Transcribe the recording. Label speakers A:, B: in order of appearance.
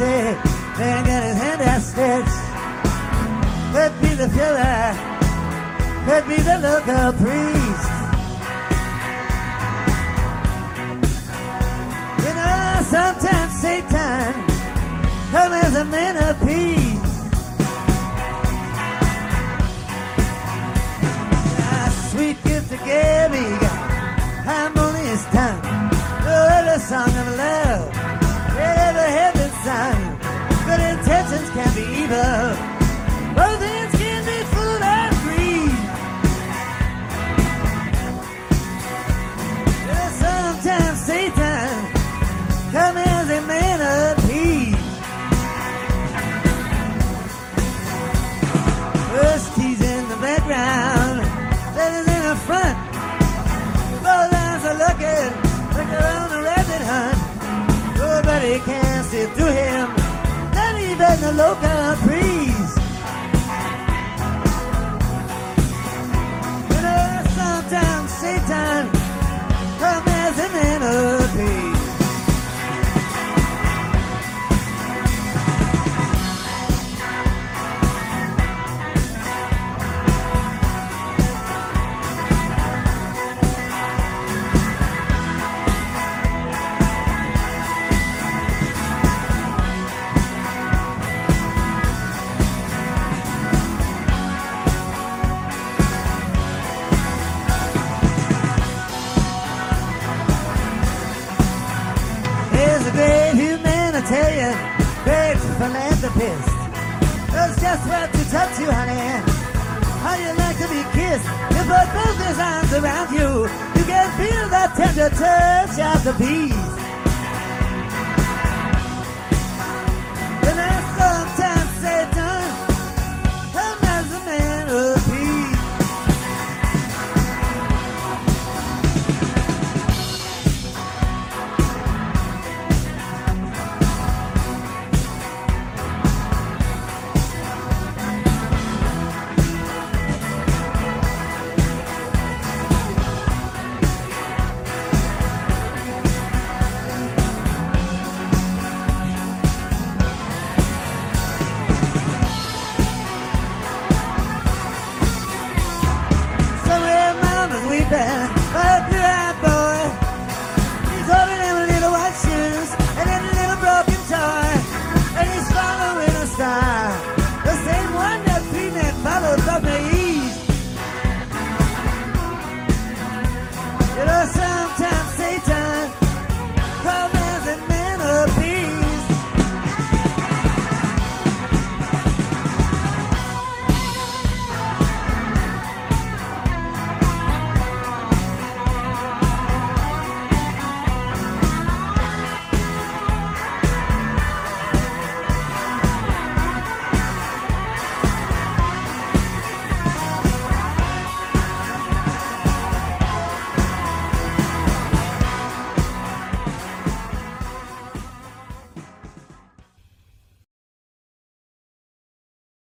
A: say, man got his hand outstretched. Could be the filler, could be the local priest. You know, sometimes Satan comes as a man of peace. Sweet gift to give me, harmonious tongue, the song of love, ever have been sung. Good intentions can be evil, both ends can be full of greed. Sometimes Satan come as a man of peace. First he's in the background, then he's in the front. Both eyes are looking like they're on a rabbit hunt. Nobody can see through him, not even the local priest. You know, sometimes Satan comes as a man of peace. Humanitarian, great philanthropist. That's just what to touch you, honey. How you like to be kissed? You put both his arms around you. You can feel that tender touch of the peace.